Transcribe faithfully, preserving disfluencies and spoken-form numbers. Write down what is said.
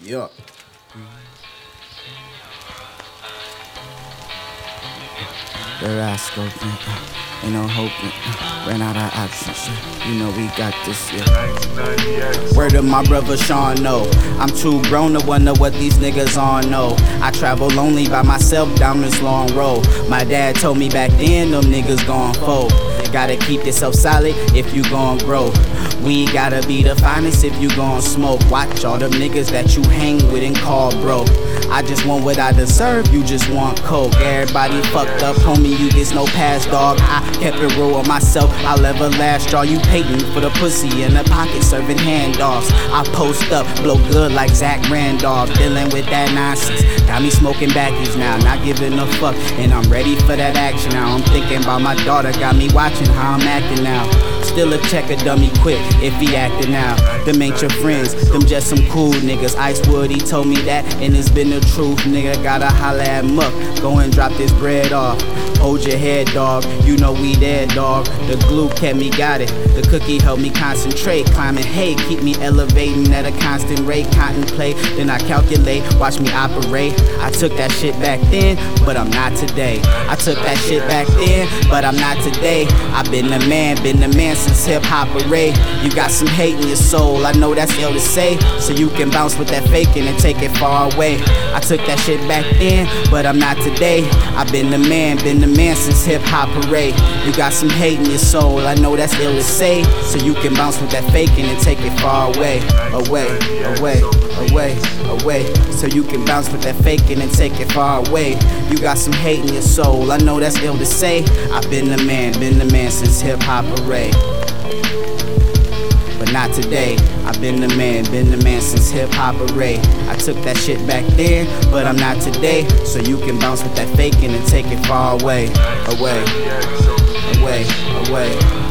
Yeah. The rascal, uh, ain't no hope, uh, ran out of options, uh, you know we got this, yeah. Word of my brother Sean, no, I'm too grown to wonder what these niggas on, no. I travel lonely by myself down this long road. My dad told me back then, them niggas gon' fold. Gotta keep yourself solid if you gon' grow. We gotta be the finest if you gon' smoke. Watch all them niggas that you hang with and call bro. I just want what I deserve, you just want coke. Everybody fucked up, homie, you gets no pass, dog. I kept it real with myself, I'll ever last. Draw you painting for the pussy in the pocket, serving handoffs. I post up, blow good like Zach Randolph. Dealing with that nonsense, got me smoking backies now. Not giving a fuck, and I'm ready for that action now. I'm thinking about my daughter, got me watching how I'm acting now. Still a checker dummy quick if he acting now. Them ain't your friends, them just some cool niggas. Icewood, he told me that, and it's been the truth. Nigga, gotta holla at Muck, go and drop this bread off. Hold your head, dog, you know we there, dog. The glue kept me got it, the cookie helped me concentrate. Climbing hay, keep me elevating at a constant rate. Contemplate, then I calculate, watch me operate. I took that shit back then, but I'm not today. I took that shit back then, but I'm not today. I've been the man, been the man since hip-hop array. You got some hate in your soul, I know that's ill to say, so you can bounce with that faking and take it far away. I took that shit back then, but I'm not today. I've been the man, been the man since hip-hop array. You got some hate in your soul, I know that's ill to say, so you can bounce with that faking and take it far away. Away, away, away, away, so you can bounce with that faking and take it far away. You got some hate in your soul, I know that's ill to say. I've been the man, been the man since hip-hop array. But not today. I've been the man, been the man since hip-hop array. I took that shit back then, but I'm not today. So you can bounce with that faking and take it far away. Away, away, away.